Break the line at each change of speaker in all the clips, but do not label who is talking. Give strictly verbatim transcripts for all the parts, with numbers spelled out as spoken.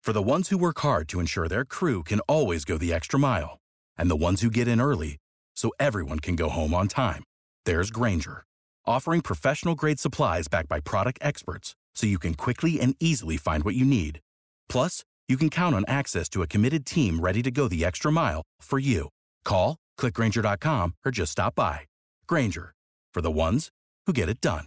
For the ones who work hard to ensure their crew can always go the extra mile, and the ones who get in early so everyone can go home on time, there's Grainger, offering professional-grade supplies backed by product experts so you can quickly and easily find what you need. Plus, you can count on access to a committed team ready to go the extra mile for you. Call, click Grainger dot com, or just stop by. Grainger, for the ones who get it done.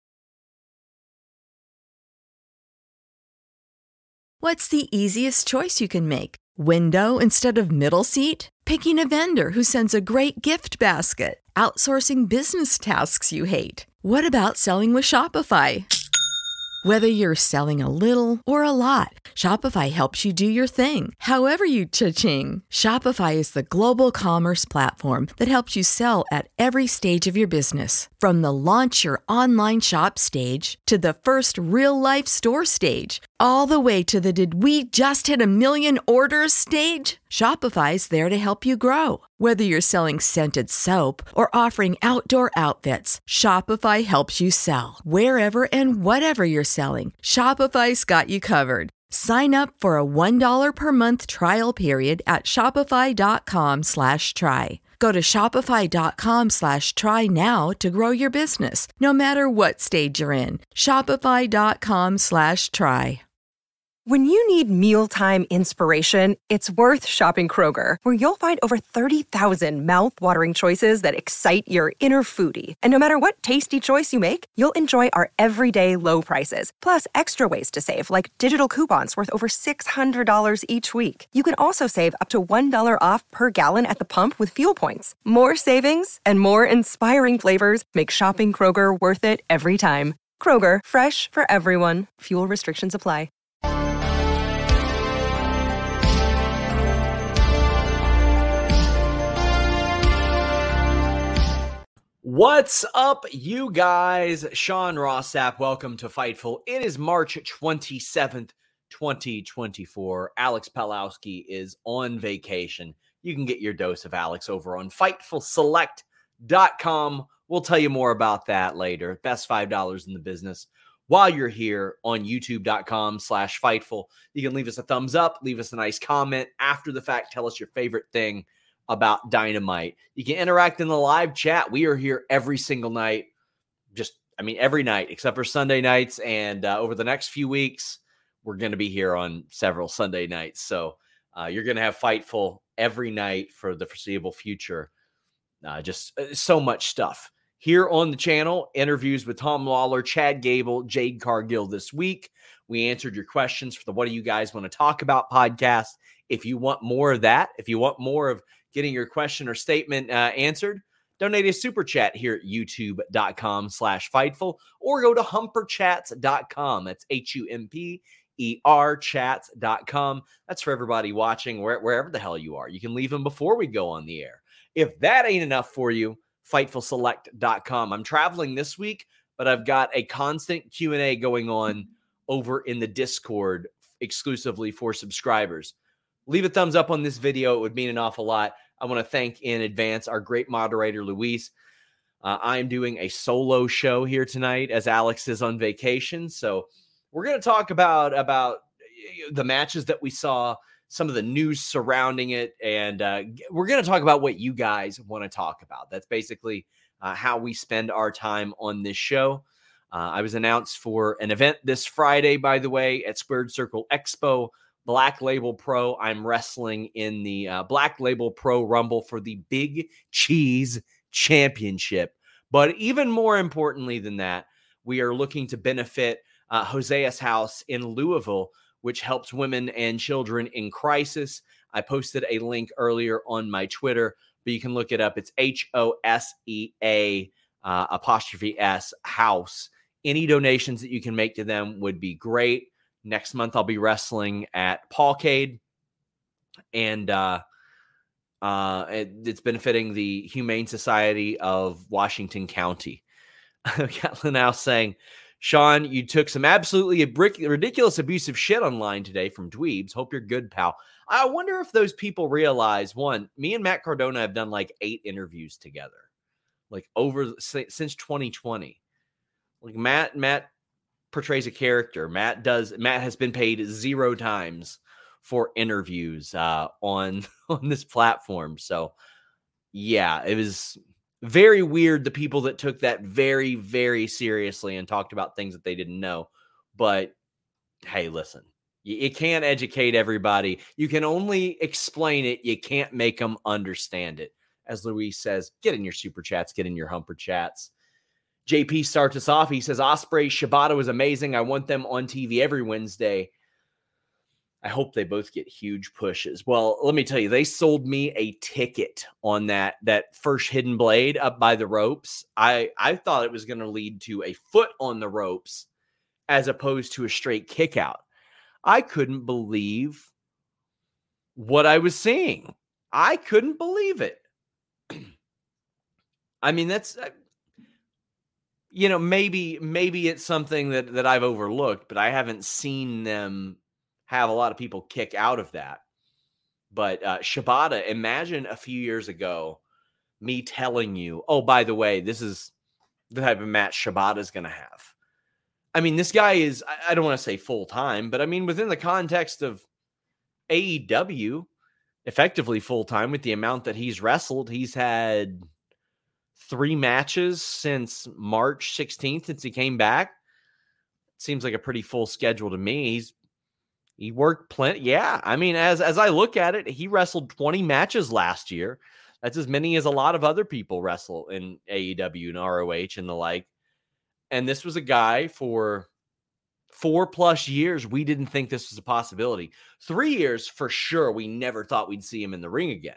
What's the easiest choice you can make? Window instead of middle seat? Picking a vendor who sends a great gift basket? Outsourcing business tasks you hate? What about selling with Shopify? Whether you're selling a little or a lot, Shopify helps you do your thing, however you cha-ching. Shopify is the global commerce platform that helps you sell at every stage of your business. From the launch your online shop stage to the first real-life store stage, all the way to the did we just hit a million orders stage. Shopify's there to help you grow. Whether you're selling scented soap or offering outdoor outfits, Shopify helps you sell. Wherever and whatever you're selling, Shopify's got you covered. Sign up for a one dollar per month trial period at shopify.com slash try. Go to shopify.com slash try now to grow your business, no matter what stage you're in. Shopify.com slash try.
When you need mealtime inspiration, it's worth shopping Kroger, where you'll find over thirty thousand mouth-watering choices that excite your inner foodie. And no matter what tasty choice you make, you'll enjoy our everyday low prices, plus extra ways to save, like digital coupons worth over six hundred dollars each week. You can also save up to one dollar off per gallon at the pump with fuel points. More savings and more inspiring flavors make shopping Kroger worth it every time. Kroger, fresh for everyone. Fuel restrictions apply.
What's up, you guys? Sean Ross Sapp, welcome to Fightful. It is March twenty-seventh, twenty twenty-four. Alex Palowski is on vacation. You can get your dose of Alex over on Fightful Select dot com. We'll tell you more about that later. Best five dollars in the business. While you're here on youtube.com slash Fightful, you can leave us a thumbs up, leave us a nice comment. After the fact, tell us your favorite thing about Dynamite. You can interact in the live chat. We are here every single night. Just, I mean, every night except for Sunday nights. And uh, over the next few weeks, we're going to be here on several Sunday nights. So uh, you're going to have Fightful every night for the foreseeable future. Uh, just uh, so much stuff. Here on the channel, interviews with Tom Lawler, Chad Gable, Jade Cargill this week. We answered your questions for the What Do You Guys Want to Talk About podcast. If you want more of that, if you want more of getting your question or statement uh, answered, donate a super chat here at youtube.com slash Fightful or go to humper chats dot com. That's H U M P E R chats dot com. That's for everybody watching where, wherever the hell you are. You can leave them before we go on the air. If that ain't enough for you, Fightful Select dot com. I'm traveling this week, but I've got a constant Q and A going on over in the Discord exclusively for subscribers. Leave a thumbs up on this video. It would mean an awful lot. I want to thank in advance our great moderator, Luis. Uh, I am doing a solo show here tonight as Alex is on vacation. So we're going to talk about, about the matches that we saw, some of the news surrounding it, and uh, we're going to talk about what you guys want to talk about. That's basically uh, how we spend our time on this show. Uh, I was announced for an event this Friday, by the way, at Squared Circle Expo. Black Label Pro. I'm wrestling in the uh, Black Label Pro Rumble for the Big Cheese Championship. But even more importantly than that, we are looking to benefit uh, Hosea's House in Louisville, which helps women and children in crisis. I posted a link earlier on my Twitter, but you can look it up. It's H O S E A uh, apostrophe S House. Any donations that you can make to them would be great. Next month, I'll be wrestling at Paulcade, and uh, uh, it, it's benefiting the Humane Society of Washington County. I've got Linnell saying, Sean, you took some absolutely ridiculous abusive shit online today from dweebs. Hope you're good, pal. I wonder if those people realize, one, me and Matt Cardona have done like eight interviews together, like over since twenty twenty. Like Matt, Matt portrays a character. Matt does. Matt has been paid zero times for interviews uh, on on this platform. So, yeah, it was very weird. The people that took that very, very seriously and talked about things that they didn't know. But hey, listen, you, you can't educate everybody. You can only explain it. You can't make them understand it. As Luis says, get in your super chats, get in your humper chats. J P starts us off. He says, Ospreay, Shibata was amazing. I want them on T V every Wednesday. I hope they both get huge pushes. Well, let me tell you, they sold me a ticket on that, that first hidden blade up by the ropes. I, I thought it was going to lead to a foot on the ropes as opposed to a straight kick out. I couldn't believe what I was seeing. I couldn't believe it. I mean, that's... You know, maybe maybe it's something that, that I've overlooked, but I haven't seen them have a lot of people kick out of that. But uh, Shibata, imagine a few years ago, me telling you, oh, by the way, this is the type of match Shibata is going to have. I mean, this guy is, I don't want to say full-time, but I mean, within the context of A E W, effectively full-time with the amount that he's wrestled. He's had three matches since March sixteenth, since he came back. Seems like a pretty full schedule to me. He's he worked plenty. Yeah, I mean, as as I look at it, he wrestled twenty matches last year. That's as many as a lot of other people wrestle in A E W and R O H and the like. And this was a guy for four plus years. We didn't think this was a possibility. Three years for sure. We never thought we'd see him in the ring again.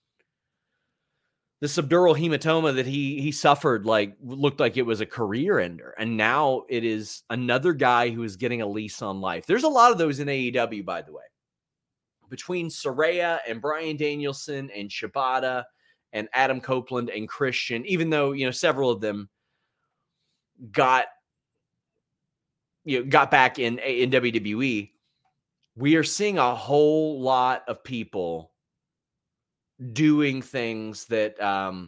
The subdural hematoma that he he suffered like looked like it was a career ender. And now it is another guy who is getting a lease on life. There's a lot of those in A E W, by the way. Between Saraya and Bryan Danielson and Shibata and Adam Copeland and Christian, even though, you know, several of them got, you know, got back in, in W W E, we are seeing a whole lot of people doing things that um,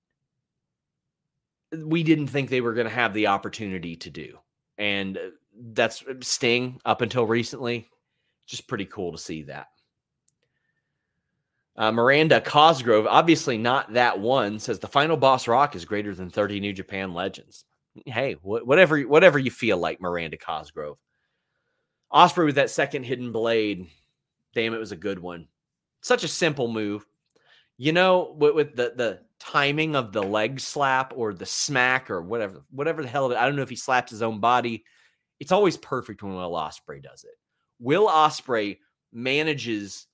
we didn't think they were going to have the opportunity to do. And that's Sting up until recently. Just pretty cool to see that. Uh, Miranda Cosgrove, obviously not that one, says the final Boss Rock is greater than thirty New Japan legends. Hey, wh- whatever, whatever you feel like, Miranda Cosgrove. Ospreay with that second hidden blade. Damn, it was a good one. Such a simple move. You know, with, with the, the timing of the leg slap or the smack or whatever, whatever the hell, I don't know if he slaps his own body. It's always perfect when Will Ospreay does it. Will Ospreay manages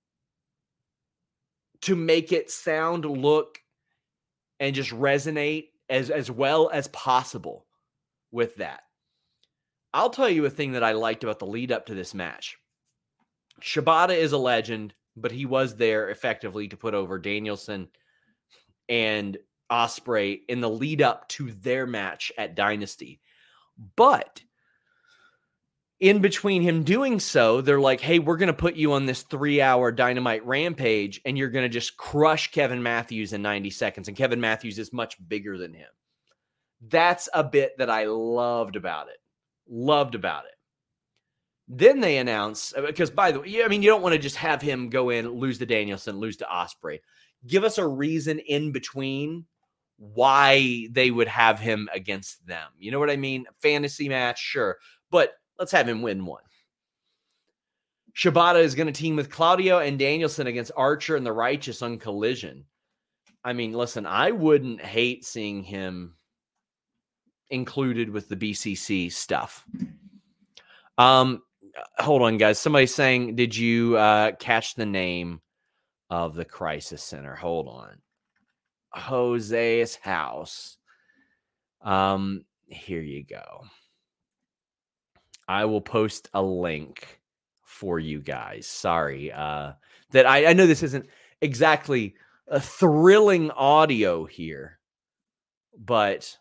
to make it sound, look, and just resonate as, as well as possible with that. I'll tell you a thing that I liked about the lead up to this match. Shibata is a legend, but he was there effectively to put over Danielson and Ospreay in the lead up to their match at Dynasty. But in between him doing so, they're like, hey, we're going to put you on this three-hour Dynamite Rampage, and you're going to just crush Kevin Matthews in ninety seconds. And Kevin Matthews is much bigger than him. That's a bit that I loved about it. Loved about it. Then they announce, because by the way, I mean, you don't want to just have him go in, lose to Danielson, lose to Ospreay. Give us a reason in between why they would have him against them. You know what I mean? Fantasy match, sure. But let's have him win one. Shibata is going to team with Claudio and Danielson against Archer and the Righteous on Collision. I mean, listen, I wouldn't hate seeing him included with the B C C stuff. Um, hold on, guys. Somebody's saying, did you uh, catch the name of the Crisis Center? Hold on. Jose's house. Um, here you go. I will post a link for you guys. Sorry. Uh, that I, I know this isn't exactly a thrilling audio here, but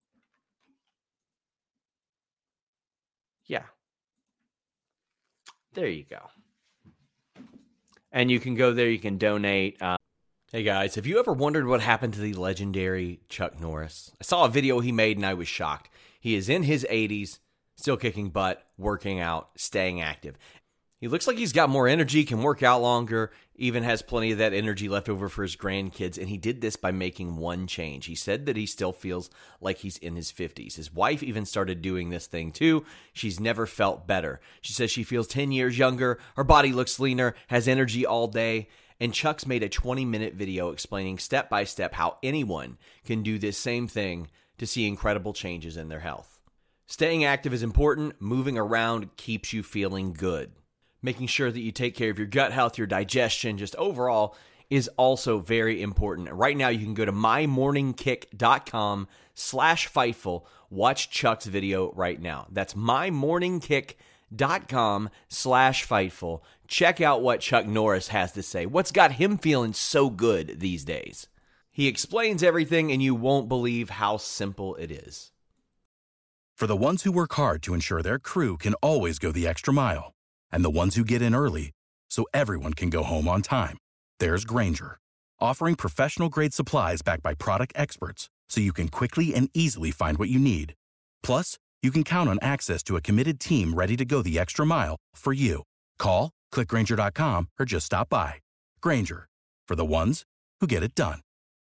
yeah. There you go. And you can go there. You can donate. Uh, hey, guys, have you ever wondered what happened to the legendary Chuck Norris? I saw a video he made and I was shocked. He is in his eighties, still kicking butt, working out, staying active. He looks like he's got more energy, can work out longer, even has plenty of that energy left over for his grandkids, and he did this by making one change. He said that he still feels like he's in his fifties. His wife even started doing this thing too. She's never felt better. She says she feels ten years younger, her body looks leaner, has energy all day, and Chuck's made a twenty-minute video explaining step by step how anyone can do this same thing to see incredible changes in their health. Staying active is important. Moving around keeps you feeling good. Making sure that you take care of your gut health, your digestion, just overall is also very important. Right now, you can go to mymorningkick.com slash Fightful. Watch Chuck's video right now. That's mymorningkick.com slash Fightful. Check out what Chuck Norris has to say. What's got him feeling so good these days? He explains everything, and you won't believe how simple it is.
For the ones who work hard to ensure their crew can always go the extra mile, and the ones who get in early so everyone can go home on time, there's Grainger, offering professional-grade supplies backed by product experts so you can quickly and easily find what you need. Plus, you can count on access to a committed team ready to go the extra mile for you. Call, click Grainger dot com, or just stop by. Grainger, for the ones who get it done.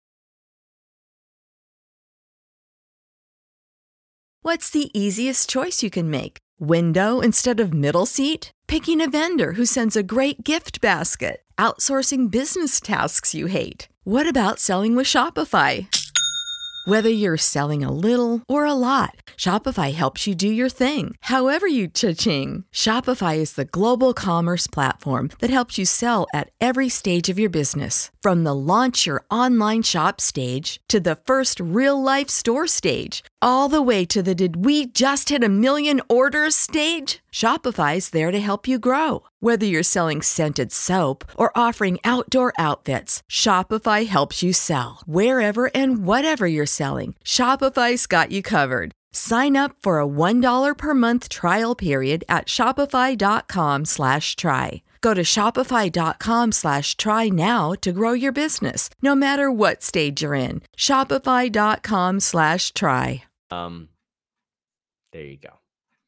What's the easiest choice you can make? Window instead of middle seat? Picking a vendor who sends a great gift basket? Outsourcing business tasks you hate? What about selling with Shopify? Whether you're selling a little or a lot, Shopify helps you do your thing, however you cha-ching. Shopify is the global commerce platform that helps you sell at every stage of your business. From the launch your online shop stage to the first real-life store stage, all the way to the did we just hit a million orders stage. Shopify's there to help you grow. Whether you're selling scented soap or offering outdoor outfits, Shopify helps you sell. Wherever and whatever you're selling, Shopify's got you covered. Sign up for a one dollar per month trial period at shopify.com slash try. Go to shopify.com slash try now to grow your business, no matter what stage you're in. Shopify.com slash try.
Um, there you go.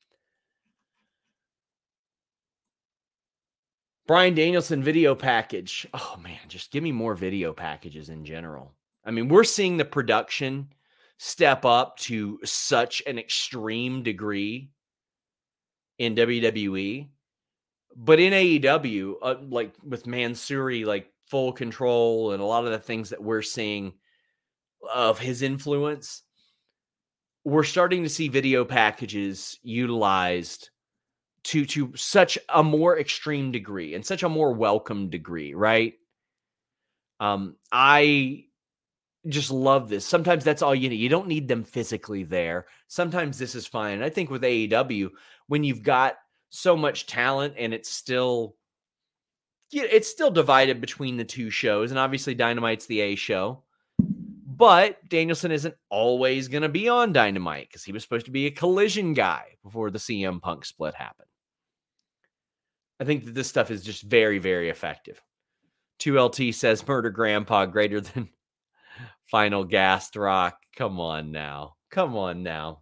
Bryan Danielson video package. Oh, man, just give me more video packages in general. I mean, we're seeing the production step up to such an extreme degree in W W E. But in A E W, uh, like with Mansouri, like full control and a lot of the things that we're seeing of his influence, we're starting to see video packages utilized to to such a more extreme degree and such a more welcome degree, right? Um, I just love this. Sometimes that's all you need. You don't need them physically there. Sometimes this is fine. And I think with A E W, when you've got so much talent and it's still, it's still divided between the two shows, and obviously Dynamite's the A show, but Danielson isn't always going to be on Dynamite because he was supposed to be a Collision guy before the C M Punk split happened. I think that this stuff is just very, very effective. two L T says Murder Grandpa greater than Final Gas Rock. Come on now. Come on now.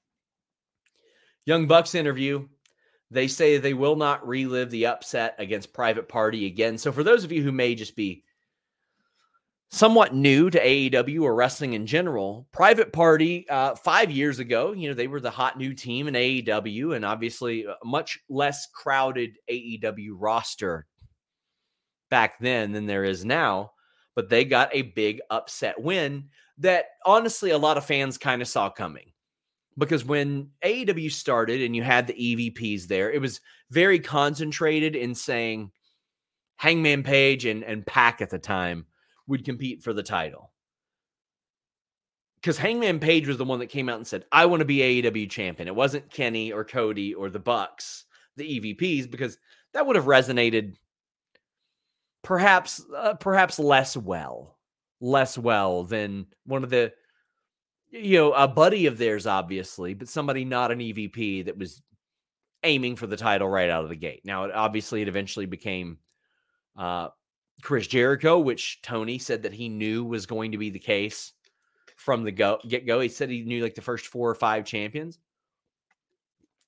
Young Bucks interview. They say they will not relive the upset against Private Party again. So for those of you who may just be somewhat new to A E W or wrestling in general, Private Party, uh, five years ago, you know, they were the hot new team in A E W, and obviously a much less crowded A E W roster back then than there is now. But they got a big upset win that honestly a lot of fans kind of saw coming. Because when A E W started and you had the E V Ps there, it was very concentrated in saying Hangman Page and, and Pac at the time would compete for the title. Because Hangman Page was the one that came out and said, I want to be A E W champion. It wasn't Kenny or Cody or the Bucks, the E V Ps, because that would have resonated perhaps uh, perhaps less well, less well than one of the, you know, a buddy of theirs, obviously, but somebody not an E V P that was aiming for the title right out of the gate. Now, it, obviously, it eventually became uh, Chris Jericho, which Tony said that he knew was going to be the case from the go get-go. He said he knew like the first four or five champions.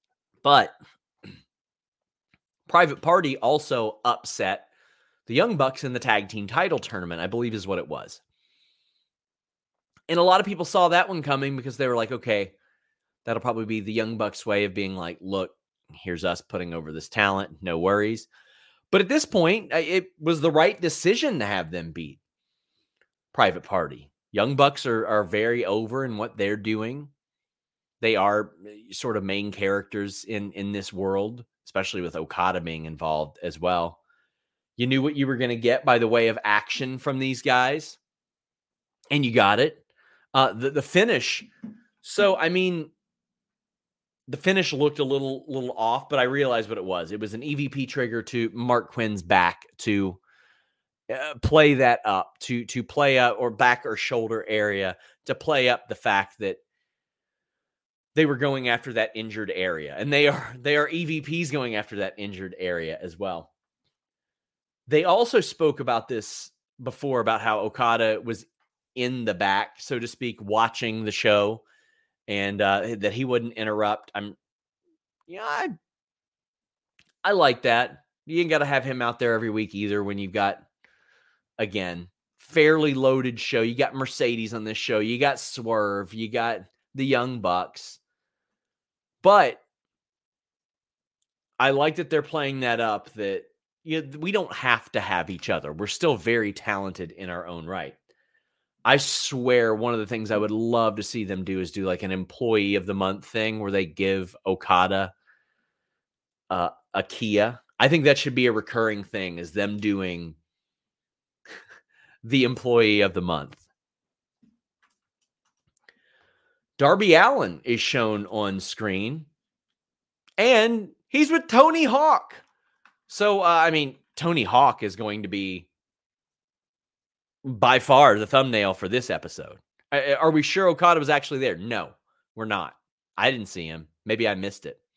But Private Party also upset the Young Bucks in the tag team title tournament, I believe is what it was. And a lot of people saw that one coming because they were like, okay, that'll probably be the Young Bucks way of being like, look, here's us putting over this talent. No worries. But at this point, it was the right decision to have them beat Private Party. Young Bucks are, are very over in what they're doing. They are sort of main characters in, in this world, especially with Okada being involved as well. You knew what you were going to get by the way of action from these guys, and you got it. Uh, the, the finish. So, I mean, the finish looked a little, little off, but I realized what it was. It was an E V P trigger to Mark Quinn's back to uh, play that up, to, to play up or back or shoulder area to play up the fact that they were going after that injured area, and they are, they are E V Ps going after that injured area as well. They also spoke about this before, about how Okada was in the back, so to speak, watching the show, and uh, that he wouldn't interrupt. I'm, yeah, I, I like that. You ain't got to have him out there every week either when you've got, again, fairly loaded show. You got Mercedes on this show. You got Swerve. You got the Young Bucks. But I like that they're playing that up, that you know, we don't have to have each other. We're still very talented in our own right. I swear one of the things I would love to see them do is do like an employee of the month thing where they give Okada uh, a Kia. I think that should be a recurring thing, is them doing the employee of the month. Darby Allin is shown on screen, and he's with Tony Hawk. So, uh, I mean, Tony Hawk is going to be by far the thumbnail for this episode. Are we sure Okada was actually there? No, we're not. I didn't see him. Maybe I missed it.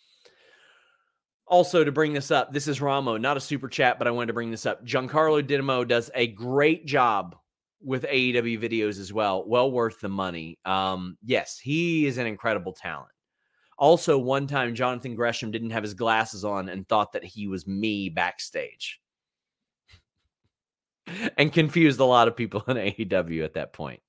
Also, to bring this up, this is Ramo, not a super chat, but I wanted to bring this up. Giancarlo Dinamo does a great job with A E W videos as well. Well worth the money. Um, yes, he is an incredible talent. Also, one time Jonathan Gresham didn't have his glasses on and thought that he was me backstage. And confused a lot of people in A E W at that point.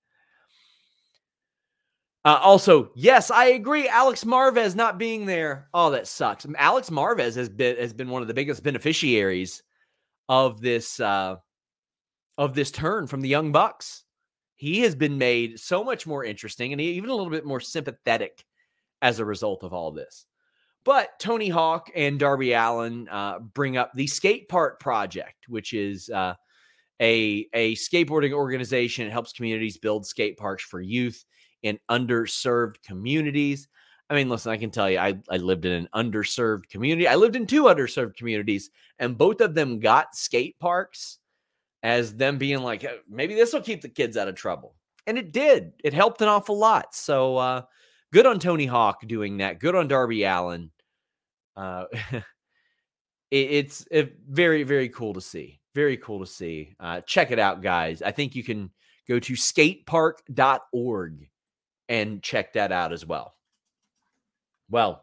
Uh, also, yes, I agree. Alex Marvez not being there. Oh, that sucks. Alex Marvez has been has been one of the biggest beneficiaries of this uh, of this turn from the Young Bucks. He has been made so much more interesting and even a little bit more sympathetic as a result of all this. But Tony Hawk and Darby Allin uh, bring up the Skate Park Project, which is uh, a a skateboarding organization. It helps communities build skate parks for youth in underserved communities. I mean, listen, I can tell you, I, I lived in an underserved community. I lived in two underserved communities, and both of them got skate parks as them being like, hey, maybe this will keep the kids out of trouble. And it did. It helped an awful lot. So uh, good on Tony Hawk doing that. Good on Darby Allin. Uh, it, it's it, very, very cool to see. Very cool to see. Uh, check it out, guys. I think you can go to skatepark dot org and check that out as well. Well,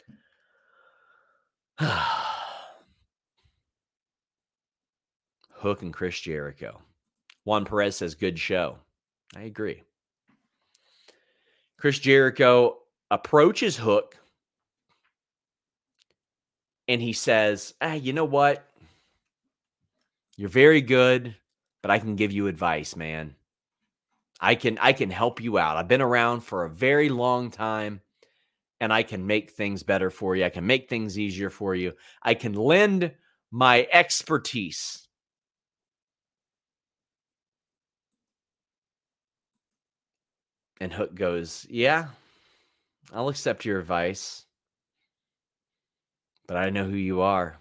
Hook and Chris Jericho. Juan Perez says, good show. I agree. Chris Jericho approaches Hook, and he says, ah, you know what? You're very good, but I can give you advice, man. I can I can help you out. I've been around for a very long time, and I can make things better for you. I can make things easier for you. I can lend my expertise. And Hook goes, yeah, I'll accept your advice, but I know who you are.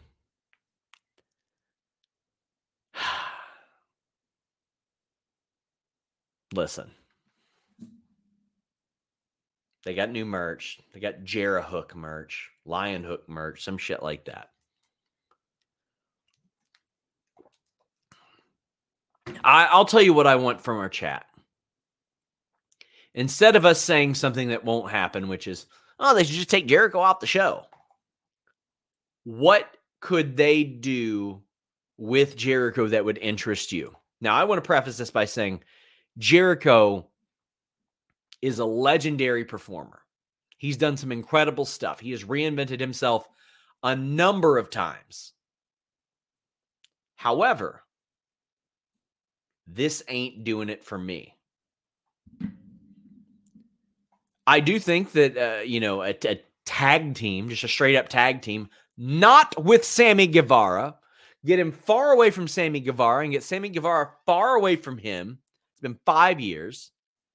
Listen, they got new merch. They got Jera Hook merch, Lion Hook merch, some shit like that. I, I'll tell you what I want from our chat. Instead of us saying something that won't happen, which is, oh, they should just take Jericho off the show. what could they do with Jericho that would interest you? Now, I want to preface this by saying Jericho is a legendary performer. He's done some incredible stuff. He has reinvented himself a number of times. However, this ain't doing it for me. I do think that, uh, you know, a, a tag team, just a straight up tag team, not with Sammy Guevara, get him far away from Sammy Guevara and get Sammy Guevara far away from him. It's been five years.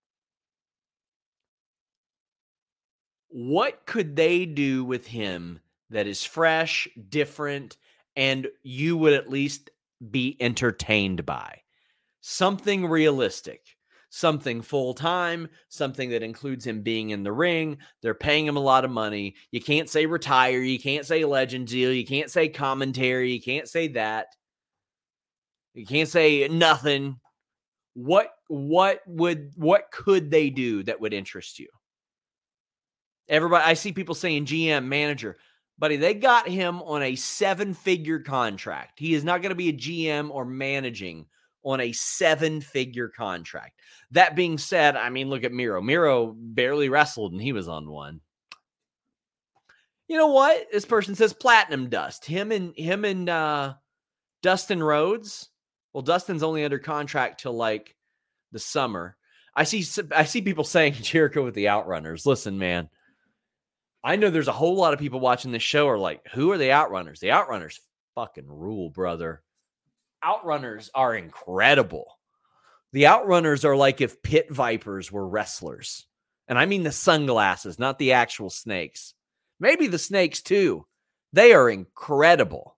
What could they do with him that is fresh, different, and you would at least be entertained by? Something realistic, something full-time, something that includes him being in the ring. They're paying him a lot of money. You can't say retire. You can't say legend deal. You can't say commentary. You can't say that. You can't say nothing. What, what would, what could they do that would interest you? Everybody, I see people saying G M, manager. Buddy, they got him on a seven-figure contract. He is not going to be a G M or managing on a seven-figure contract. That being said, I mean, look at Miro. Miro barely wrestled, and he was on one. You know what? This person says Platinum Dust. Him and him and uh, Dustin Rhodes. Well, Dustin's only under contract till like the summer. I see. I see people saying Jericho with the Outrunners. Listen, man. I know there's a whole lot of people watching this show are like, who are the Outrunners? The Outrunners fucking rule, brother. Outrunners are incredible. The Outrunners are like if Pit Vipers were wrestlers. And I mean the sunglasses, not the actual snakes. Maybe the snakes too. They are incredible.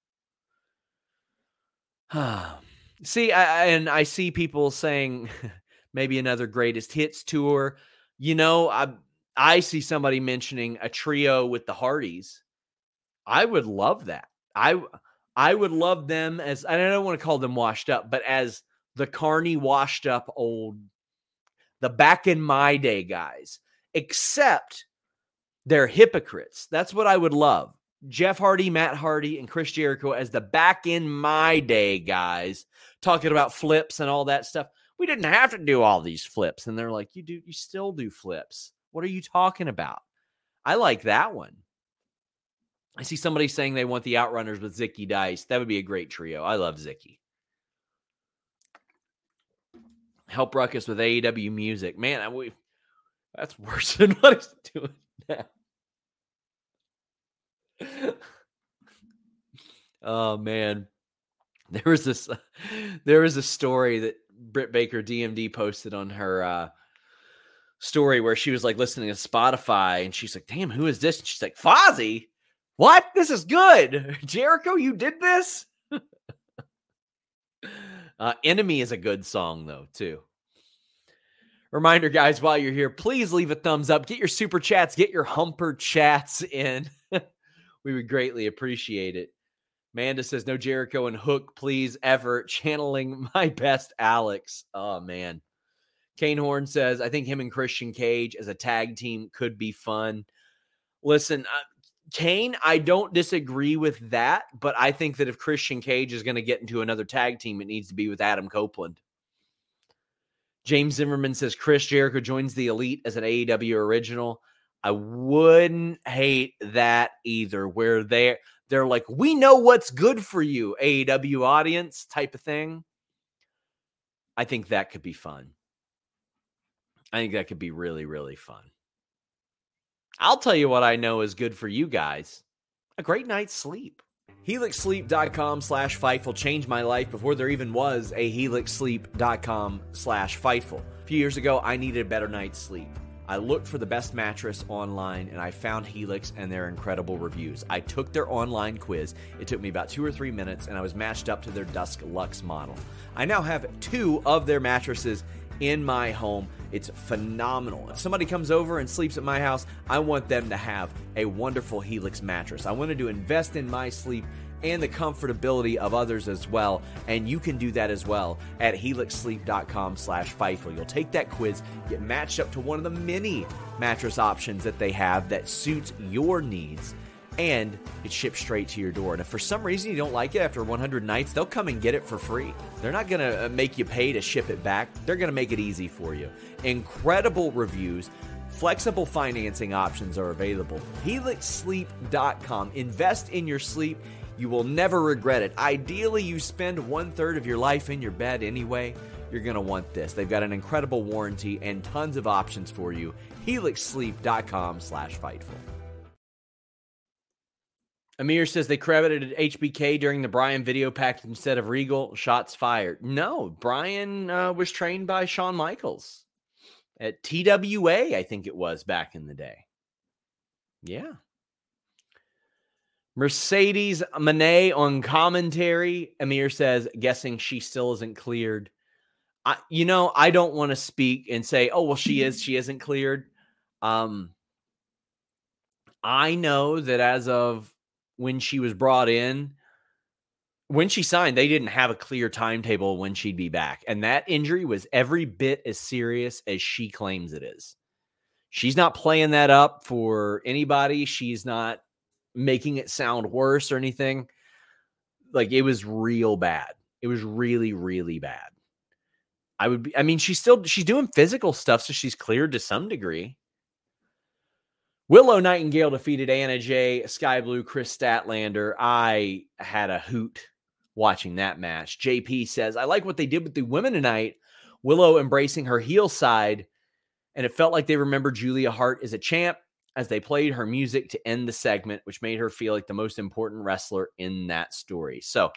See, I, and I see people saying maybe another greatest hits tour. You know, I I see somebody mentioning a trio with the Hardys. I would love that. I I would love them as, I don't want to call them washed up, but as the Carney washed up old, the back in my day guys, except they're hypocrites. That's what I would love. Jeff Hardy, Matt Hardy, and Chris Jericho as the back in my day guys talking about flips and all that stuff. We didn't have to do all these flips. And they're like, you do, you still do flips. What are you talking about? I like that one. I see somebody saying they want the Outrunners with Zicky Dice. That would be a great trio. I love Zicky. Help Ruckus with A E W music. Man, I, we, that's worse than what he's doing now. Oh, man. There was this, uh, there was a story that Britt Baker D M D posted on her uh, story where she was like listening to Spotify and she's like, damn, who is this? And she's like, Fozzy? What? This is good. Jericho, you did this? uh, Enemy is a good song, though, too. Reminder, guys, while you're here, please leave a thumbs up. Get your super chats. Get your humper chats in. We would greatly appreciate it. Amanda says, no Jericho and Hook, please, ever. Channeling my best Alex. Oh, man. Kane Horn says, I think him and Christian Cage as a tag team could be fun. Listen, uh, Kane, I don't disagree with that, but I think that if Christian Cage is going to get into another tag team, it needs to be with Adam Copeland. James Zimmerman says Chris Jericho joins the Elite as an A E W original. I wouldn't hate that either, where they're, they're like, we know what's good for you, A E W audience type of thing. I think that could be fun. I think that could be really, really fun. I'll tell you what I know is good for you guys. A great night's sleep. HelixSleep.com slash Fightful changed my life before there even was a HelixSleep.com slash Fightful. A few years ago, I needed a better night's sleep. I looked for the best mattress online, and I found Helix and their incredible reviews. I took their online quiz. It took me about two or three minutes, and I was matched up to their Dusk Luxe model. I now have two of their mattresses in my home. It's phenomenal. If somebody comes over and sleeps at my house, I want them to have a wonderful Helix mattress. I wanted to invest in my sleep and the comfortability of others as well, and you can do that as well at HelixSleep.com slash Fightful. You'll take that quiz, get matched up to one of the many mattress options that they have that suits your needs, and it's shipped straight to your door. And if for some reason you don't like it after one hundred nights, they'll come and get it for free. They're not going to make you pay to ship it back. They're going to make it easy for you. Incredible reviews. Flexible financing options are available. helix sleep dot com. Invest in your sleep. You will never regret it. Ideally, you spend one third of your life in your bed anyway. You're going to want this. They've got an incredible warranty and tons of options for you. helix sleep dot com slash fightful. Amir says they credited H B K during the Bryan video package instead of Regal. Shots fired. No, Bryan uh, was trained by Shawn Michaels at T W A, I think it was back in the day. Yeah. Mercedes Moné on commentary. Amir says, guessing she still isn't cleared. I, you know, I don't want to speak and say, oh, well, she is, she isn't cleared. Um, I know that as of when she was brought in, when she signed, they didn't have a clear timetable when she'd be back. And that injury was every bit as serious as she claims it is. She's not playing that up for anybody. She's not making it sound worse or anything. Like, it was real bad. It was really, really bad. I would be, I mean, she's still, she's doing physical stuff, so she's cleared to some degree. Willow Nightingale defeated Anna Jay, Sky Blue, Chris Statlander. I had a hoot watching that match. J P says, I like what they did with the women tonight. Willow embracing her heel side, and it felt like they remembered Julia Hart as a champ as they played her music to end the segment, which made her feel like the most important wrestler in that story. So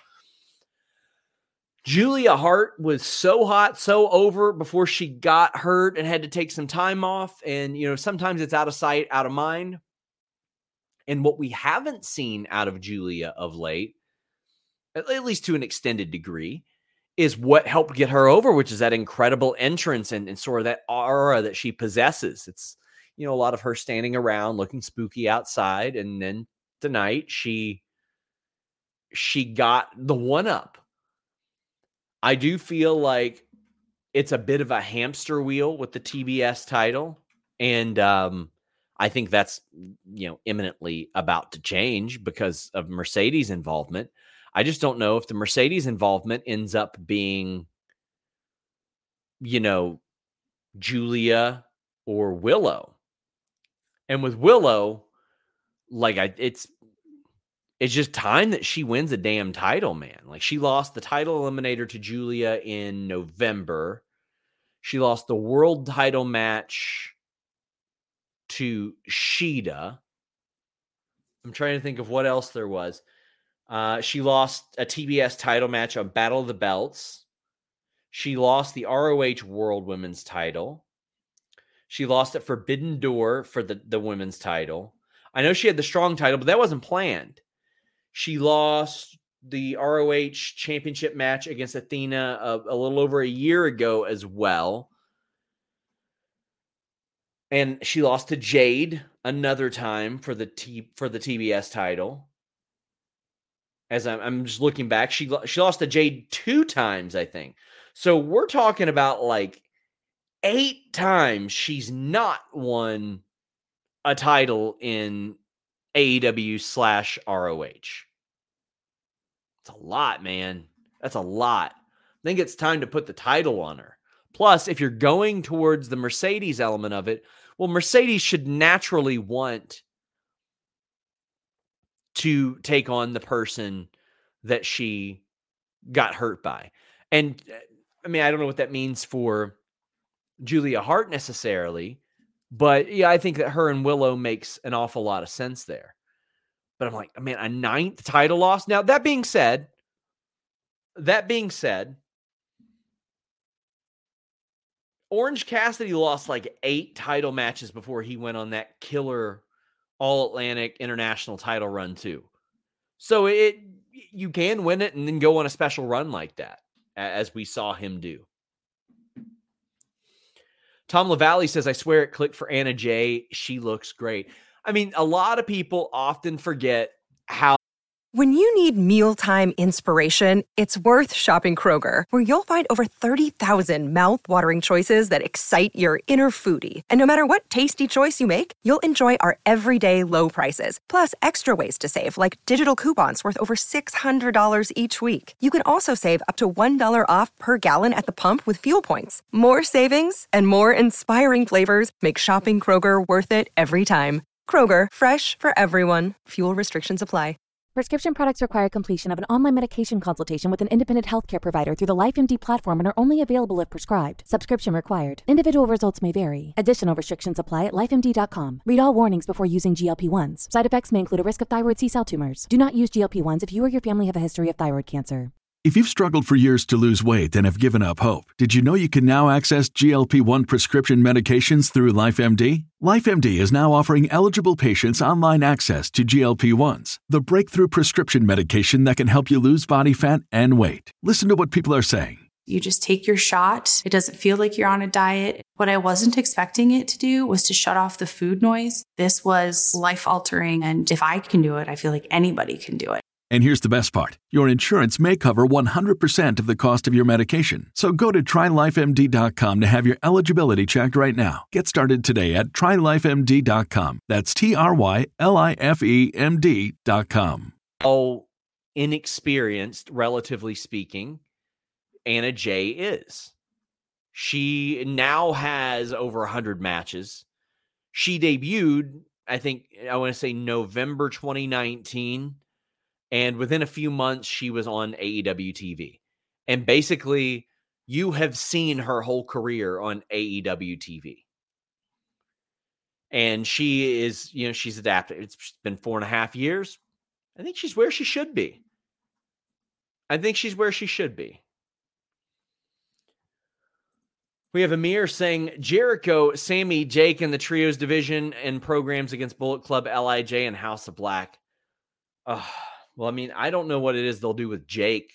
Julia Hart was so hot, so over before she got hurt and had to take some time off. And, you know, sometimes it's out of sight, out of mind. And what we haven't seen out of Julia of late, at least to an extended degree, is what helped get her over, which is that incredible entrance and, and sort of that aura that she possesses. It's, you know, a lot of her standing around looking spooky outside. And then tonight she, she got the one up. I do feel like it's a bit of a hamster wheel with the T B S title. And um, I think that's, you know, imminently about to change because of Mercedes' involvement. I just don't know if the Mercedes involvement ends up being, you know, Julia or Willow. And with Willow, like I, it's, It's just time that she wins a damn title, man. Like, she lost the title eliminator to Julia in November. She lost the world title match to Shida. I'm trying to think of what else there was. Uh, she lost a T B S title match on Battle of the Belts. She lost the R O H World Women's title. She lost at Forbidden Door for the, the women's title. I know she had the strong title, but that wasn't planned. She lost the R O H championship match against Athena a, a little over a year ago as well. And she lost to Jade another time for the T for the T B S title. As I'm, I'm just looking back, she she lost to Jade two times, I think. So we're talking about like eight times she's not won a title in A E W slash R O H. It's a lot, man. That's a lot. I think it's time to put the title on her. Plus, if you're going towards the Mercedes element of it, well, Mercedes should naturally want to take on the person that she got hurt by. And I mean, I don't know what that means for Julia Hart necessarily, but yeah, I think that her and Willow makes an awful lot of sense there. But I'm like, man, a ninth title loss. Now, that being said, that being said, Orange Cassidy lost like eight title matches before he went on that killer All-Atlantic International title run too. So it you can win it and then go on a special run like that, as we saw him do. Tom LaValle says, I swear it clicked for Anna Jay. She looks great. I mean, a lot of people often forget how
When you need mealtime inspiration, it's worth shopping Kroger, where you'll find over thirty thousand mouth-watering choices that excite your inner foodie. And no matter what tasty choice you make, you'll enjoy our everyday low prices, plus extra ways to save, like digital coupons worth over six hundred dollars each week. You can also save up to one dollar off per gallon at the pump with fuel points. More savings and more inspiring flavors make shopping Kroger worth it every time. Kroger, fresh for everyone. Fuel restrictions apply.
Prescription products require completion of an online medication consultation with an independent healthcare provider through the LifeMD platform and are only available if prescribed. Subscription required. Individual results may vary. Additional restrictions apply at life M D dot com. Read all warnings before using G L P one s. Side effects may include a risk of thyroid C-cell tumors. Do not use G L P one s if you or your family have a history of thyroid cancer.
If you've struggled for years to lose weight and have given up hope, did you know you can now access G L P one prescription medications through LifeMD? LifeMD is now offering eligible patients online access to G L P ones, the breakthrough prescription medication that can help you lose body fat and weight. Listen to what people are saying.
You just take your shot. It doesn't feel like you're on a diet. What I wasn't expecting it to do was to shut off the food noise. This was life-altering, and if I can do it, I feel like anybody can do it.
And here's the best part. Your insurance may cover one hundred percent of the cost of your medication. So go to try life M D dot com to have your eligibility checked right now. Get started today at try life M D dot com. That's T R Y L I F E M D dot com.
Oh, inexperienced, relatively speaking, Anna Jay is. She now has over one hundred matches. She debuted, I think, I want to say November twenty nineteen. And within a few months, she was on A E W T V. And basically, you have seen her whole career on A E W T V. And she is, you know, she's adapted. It's been four and a half years. I think she's where she should be. I think she's where she should be. We have Amir saying, Jericho, Sammy, Jake in the trios division and programs against Bullet Club, L I J, and House of Black. Oh, well, I mean, I don't know what it is they'll do with Jake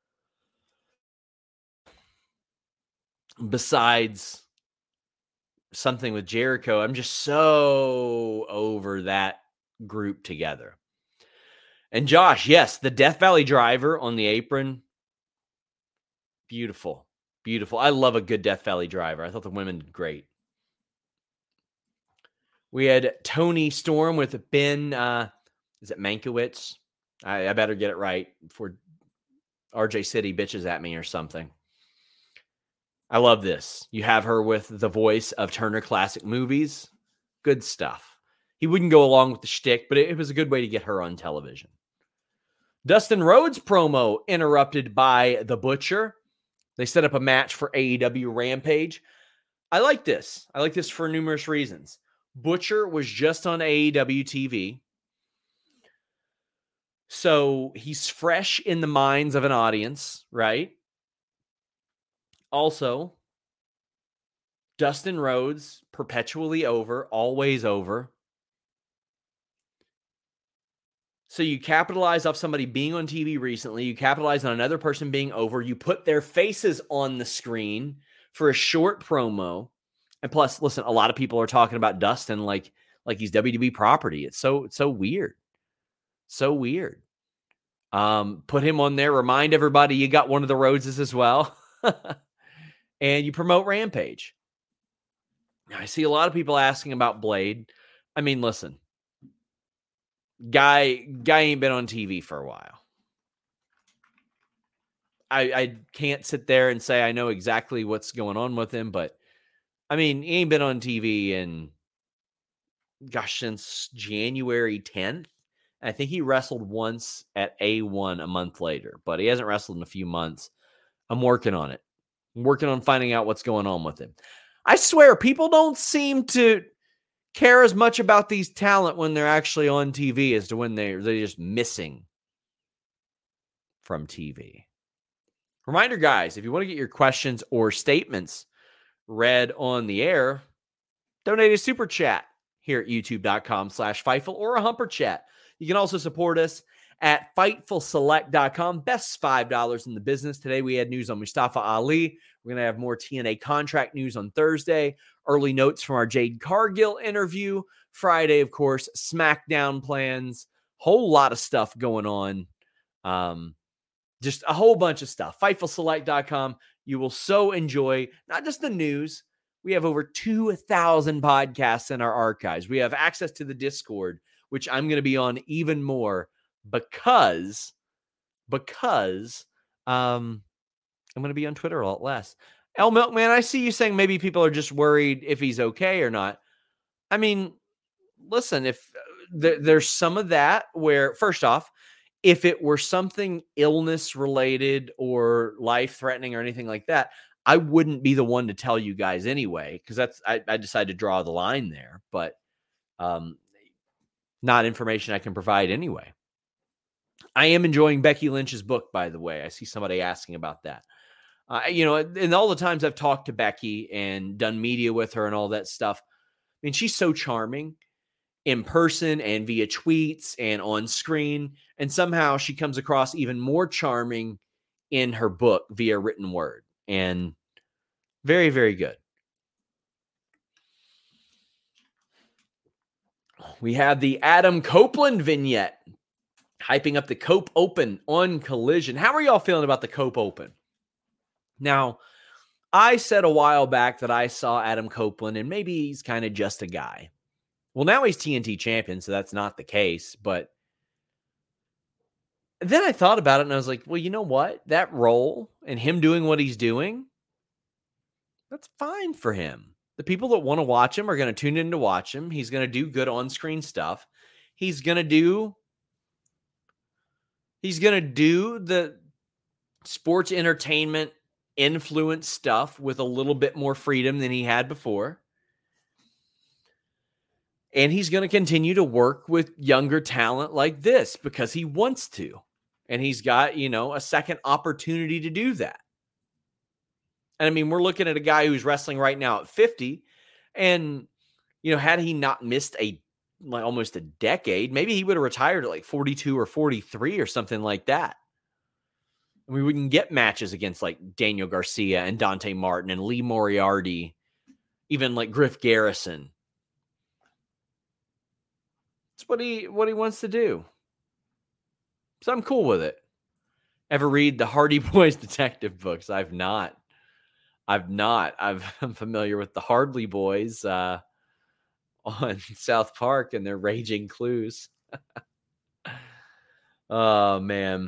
besides something with Jericho. I'm just so over that group together. And Josh, yes, the Death Valley driver on the apron. Beautiful. Beautiful. I love a good Death Valley driver. I thought the women did great. We had Tony Storm with Ben, uh, is it Mankiewicz? I, I better get it right before R J City bitches at me or something. I love this. You have her with the voice of Turner Classic Movies. Good stuff. He wouldn't go along with the shtick, but it, it was a good way to get her on television. Dustin Rhodes promo interrupted by The Butcher. They set up a match for A E W Rampage. I like this. I like this for numerous reasons. Butcher was just on A E W T V. So he's fresh in the minds of an audience, right? Also, Dustin Rhodes, perpetually over, always over. So you capitalize off somebody being on T V recently. You capitalize on another person being over. You put their faces on the screen for a short promo. And plus, listen, a lot of people are talking about Dustin like, like he's W W E property. It's so, it's so weird. So weird. Um, put him on there. Remind everybody you got one of the Rhodeses as well. And you promote Rampage. I see a lot of people asking about Blade. I mean, listen. Guy, guy ain't been on T V for a while. I, I can't sit there and say I know exactly what's going on with him, but I mean, he ain't been on T V in, gosh, since January tenth. I think he wrestled once at A one a month later, but he hasn't wrestled in a few months. I'm working on it. I'm working on finding out what's going on with him. I swear, people don't seem to care as much about these talent when they're actually on T V as to when they're, they're just missing from T V. Reminder, guys, if you want to get your questions or statements read on the air, donate a super chat here at youtube.com slash Fightful or a Humper Chat. You can also support us at Fightful Select dot com. Best five dollars in the business. Today we had news on Mustafa Ali. We're going to have more T N A contract news on Thursday. Early notes from our Jade Cargill interview. Friday, of course, SmackDown plans. Whole lot of stuff going on Um, just a whole bunch of stuff. Fightful Select dot com. You will so enjoy not just the news. We have over two thousand podcasts in our archives. We have access to the Discord, which I'm going to be on even more because, because um, I'm going to be on Twitter a lot less. El Milkman, I see you saying maybe people are just worried if he's okay or not. I mean, listen, if there, there's some of that where, first off, if it were something illness related or life threatening or anything like that, I wouldn't be the one to tell you guys anyway, because that's I, I decided to draw the line there, but um, not information I can provide anyway. I am enjoying Becky Lynch's book, by the way. I see somebody asking about that. Uh, you know, and all the times I've talked to Becky and done media with her and all that stuff, I mean, she's so charming in person and via tweets and on screen, and somehow she comes across even more charming in her book via written word. And very, very good. We have the Adam Copeland vignette hyping up the Cope Open on Collision. How are y'all feeling about the Cope Open? Now, I said a while back that I saw Adam Copeland and maybe he's kind of just a guy. Well, now he's T N T champion, so that's not the case. But then I thought about it and I was like, well, you know what? That role and him doing what he's doing, that's fine for him. The people that want to watch him are going to tune in to watch him. He's going to do good on-screen stuff. He's going to do He's going to do the sports entertainment influence stuff with a little bit more freedom than he had before. And he's going to continue to work with younger talent like this because he wants to. And he's got, you know, a second opportunity to do that. And I mean, we're looking at a guy who's wrestling right now at fifty. And, you know, had he not missed a like almost a decade, maybe he would have retired at like forty-two or forty-three or something like that. And we wouldn't get matches against like Daniel Garcia and Dante Martin and Lee Moriarty, even like Griff Garrison. It's what he what he wants to do. So I'm cool with it. Ever read the Hardy Boys detective books? I've not. I've not. I've, I'm familiar with the Hardly Boys uh, on South Park and their Raging Clues. Oh, man.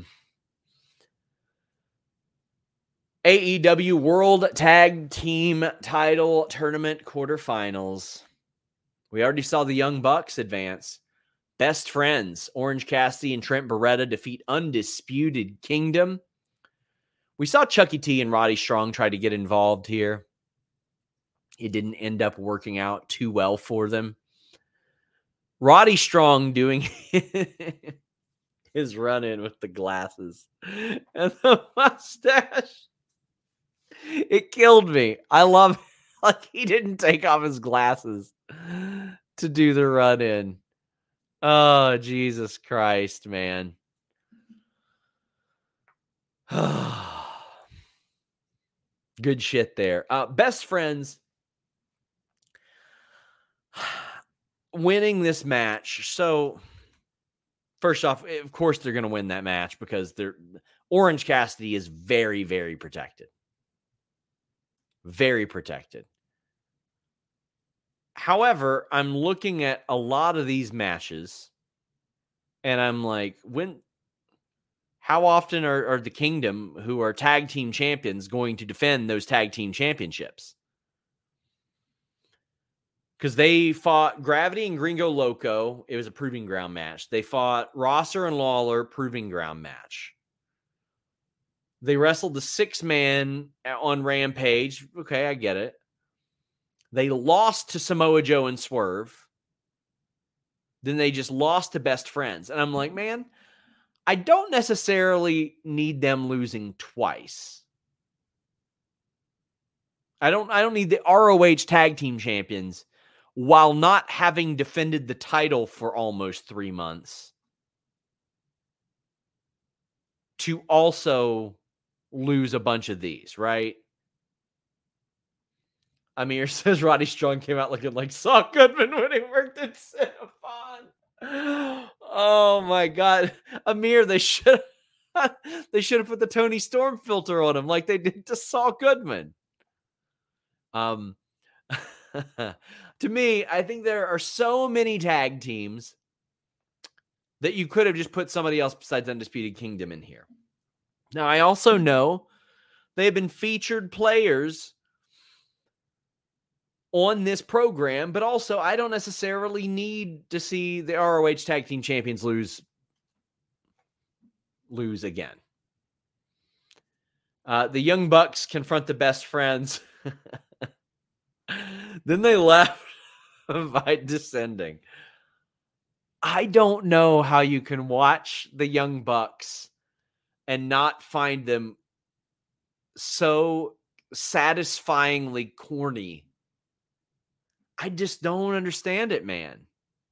A E W World Tag Team Title Tournament quarterfinals. We already saw the Young Bucks advance. Best Friends, Orange Cassidy and Trent Beretta defeat Undisputed Kingdom. We saw Chucky T and Roddy Strong try to get involved here. It didn't end up working out too well for them. Roddy Strong doing his run-in with the glasses and the mustache. It killed me. I love like he didn't take off his glasses to do the run-in. Oh, Jesus Christ, man. Good shit there. Uh, Best Friends winning this match. So, first off, of course they're going to win that match because they're Orange Cassidy is very, very protected. Very protected. However, I'm looking at a lot of these matches and I'm like, when, how often are, are the Kingdom, who are tag team champions, going to defend those tag team championships? Because they fought Gravity and Gringo Loco. It was a proving ground match. They fought Rosser and Lawler, proving ground match. They wrestled the six man on Rampage. Okay, I get it. They lost to Samoa Joe and Swerve. Then they just lost to Best Friends. And I'm like, man, I don't necessarily need them losing twice. I don't, I don't need the R O H tag team champions while not having defended the title for almost three months to also lose a bunch of these, right? Amir says Roddy Strong came out looking like Saul Goodman when he worked at Cinnabon. Oh my God. Amir, they should They should have put the Tony Storm filter on him like they did to Saul Goodman. Um, to me, I think there are so many tag teams that you could have just put somebody else besides Undisputed Kingdom in here. Now, I also know they have been featured players on this program, but also I don't necessarily need to see the R O H Tag Team Champions lose, lose again. Uh, the Young Bucks confront the Best Friends. Then they left by descending. I don't know how you can watch the Young Bucks and not find them so satisfyingly corny. I just don't understand it, man.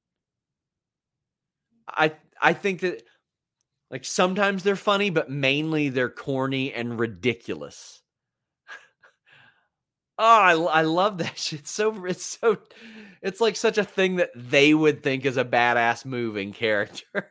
I I think that like sometimes they're funny, but mainly they're corny and ridiculous. Oh, I, I love that shit. It's so it's so it's like such a thing that they would think is a badass move in character.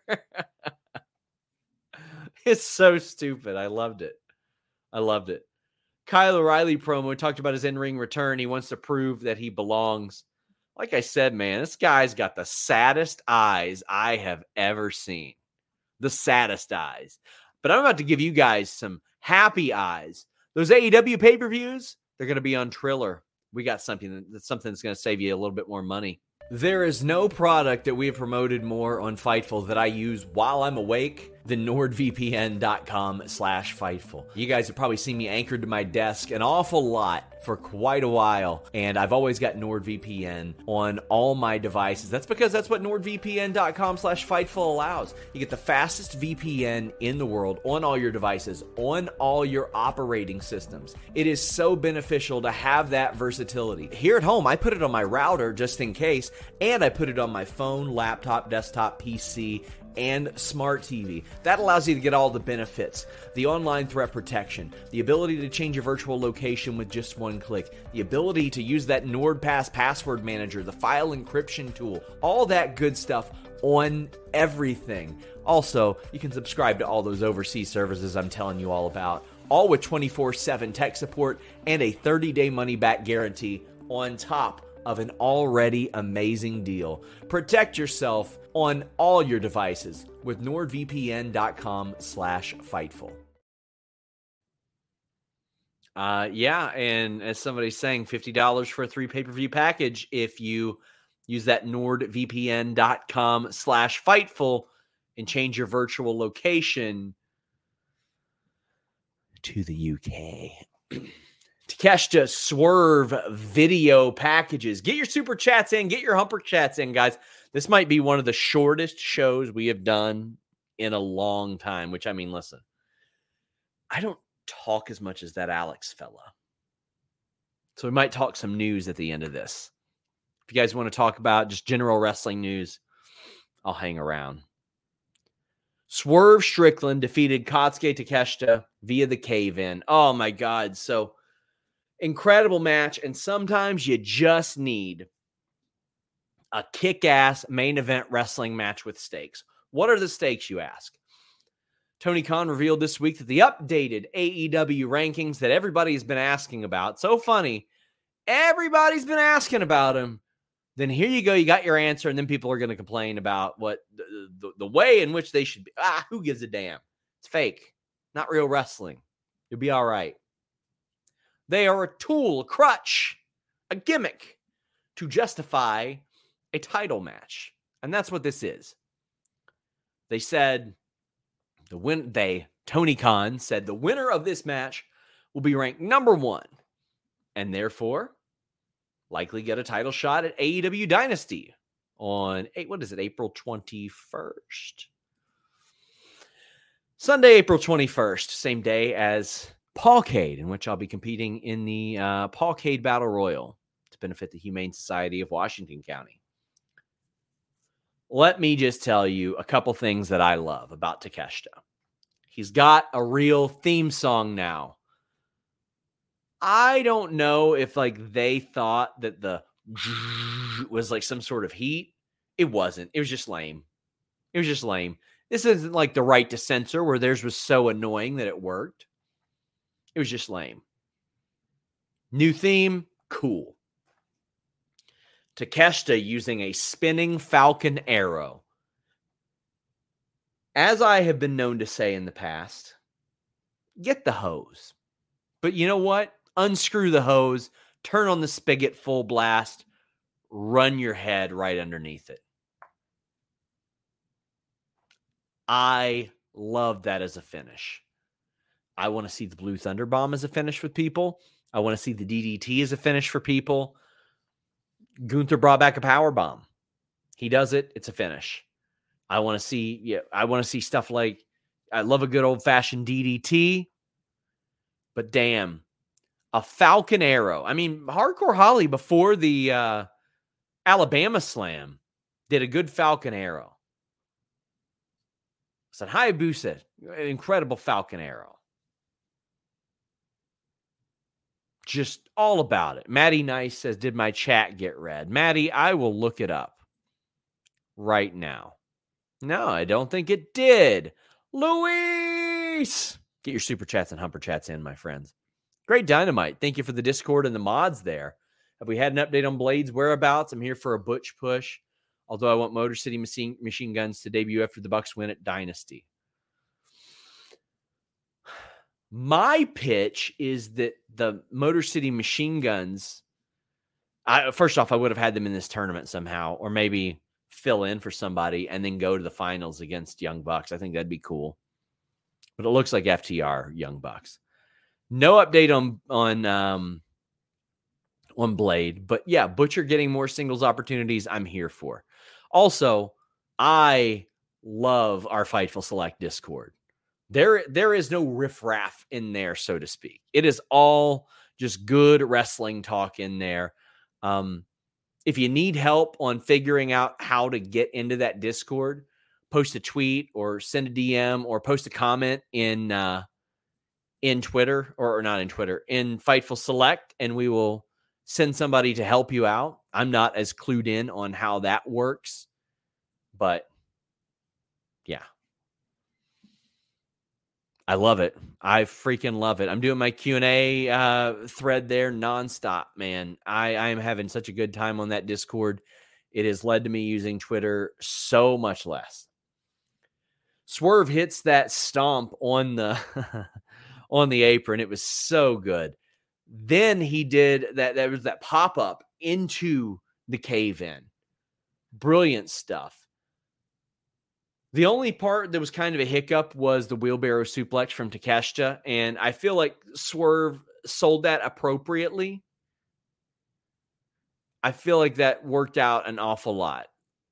It's so stupid. I loved it. I loved it. Kyle O'Reilly promo talked about his in-ring return. He wants to prove that he belongs. Like I said, man, this guy's got the saddest eyes I have ever seen. The saddest eyes. But I'm about to give you guys some happy eyes. Those A E W pay-per-views, they're going to be on Triller. We got something that's something that's going to save you a little bit more money. There is no product that we have promoted more on Fightful that I use while I'm awake than NordVPN.com slash Fightful. You guys have probably seen me anchored to my desk an awful lot for quite a while, and I've always got NordVPN on all my devices. That's because that's what NordVPN.com slash Fightful allows. You get the fastest V P N in the world on all your devices, on all your operating systems. It is so beneficial to have that versatility. Here at home, I put it on my router just in case, and I put it on my phone, laptop, desktop, P C, and smart T V. That allows you to get all the benefits. The online threat protection, the ability to change your virtual location with just one click, the ability to use that NordPass password manager, the file encryption tool, all that good stuff on everything. Also, you can subscribe to all those overseas services I'm telling you all about, all with twenty-four seven tech support and a thirty-day money-back guarantee on top of an already amazing deal. Protect yourself on all your devices with NordVPN.com slash Fightful. Uh, yeah, and as somebody's saying, fifty dollars for a three pay-per-view package if you use that NordVPN.com slash Fightful and change your virtual location to the U K. Takeshita Swerve video packages. Get your super chats in. Get your humper chats in, guys. This might be one of the shortest shows we have done in a long time, which, I mean, listen, I don't talk as much as that Alex fella. So we might talk some news at the end of this. If you guys want to talk about just general wrestling news, I'll hang around. Swerve Strickland defeated Katsuki Takeshita via the cave-in. Oh, my God. So incredible match, and sometimes you just need a kick-ass main event wrestling match with stakes. What are the stakes, you ask? Tony Khan revealed this week that the updated A E W rankings that everybody's been asking about, so funny, everybody's been asking about them, then here you go, you got your answer, and then people are going to complain about what the, the, the way in which they should be. Ah, who gives a damn? It's fake. Not real wrestling. You'll be all right. They are a tool, a crutch, a gimmick to justify a title match. And that's what this is. They said, the win. they, Tony Khan said the winner of this match will be ranked number one and therefore likely get a title shot at A E W Dynasty on, what is it, April twenty-first? Sunday, April twenty-first, same day as Paulcade, in which I'll be competing in the uh, Paulcade Battle Royal to benefit the Humane Society of Washington County. Let me just tell you a couple things that I love about Takeshita. He's got a real theme song now. I don't know if like they thought that the was like some sort of heat. It wasn't. It was just lame. It was just lame. This isn't like the right to censor where theirs was so annoying that it worked. It was just lame. New theme, cool. Takeshita using a spinning falcon arrow. As I have been known to say in the past, get the hose. But you know what? Unscrew the hose, turn on the spigot full blast, run your head right underneath it. I love that as a finish. I want to see the Blue Thunder Bomb as a finish with people. I want to see the D D T as a finish for people. Gunther brought back a power bomb. He does it. It's a finish. I want to see, yeah, I want to see stuff like, I love a good old fashioned D D T, but damn, a Falcon Arrow. I mean, Hardcore Holly before the uh, Alabama Slam did a good Falcon Arrow. Said Hayabusa, incredible Falcon Arrow. Just all about it. Maddie Nice says, did my chat get read? Maddie, I will look it up right now. No, I don't think it did. Luis! Get your super chats and humper chats in, my friends. Great Dynamite. Thank you for the Discord and the mods there. Have we had an update on Blade's whereabouts? I'm here for a Butch push. Although I want Motor City Machine, Machine Guns to debut after the Bucks win at Dynasty. My pitch is that the Motor City Machine Guns, I, first off, I would have had them in this tournament somehow, or maybe fill in for somebody and then go to the finals against Young Bucks. I think that'd be cool. But it looks like F T R Young Bucks. No update on on um, on Blade, but yeah, Butcher getting more singles opportunities, I'm here for. Also, I love our Fightful Select Discord. There, there is no riffraff in there, so to speak. It is all just good wrestling talk in there. Um, if you need help on figuring out how to get into that Discord, post a tweet or send a D M or post a comment in uh, in Twitter, or, or not in Twitter, in Fightful Select, and we will send somebody to help you out. I'm not as clued in on how that works, but yeah. I love it. I freaking love it. I'm doing my Q and A uh, thread there nonstop, man. I, I am having such a good time on that Discord. It has led to me using Twitter so much less. Swerve hits that stomp on the on the apron. It was so good. Then he did that. There was that pop up into the cave in. Brilliant stuff. The only part that was kind of a hiccup was the wheelbarrow suplex from Takeshita, and I feel like Swerve sold that appropriately. I feel like that worked out an awful lot.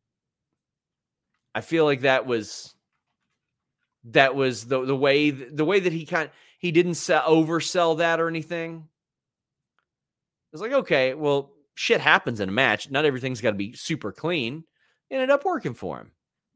I feel like that was that was the the way the way that he kind of, he didn't sell, oversell that or anything. It's like, okay, well, shit happens in a match. Not everything's got to be super clean. It ended up working for him.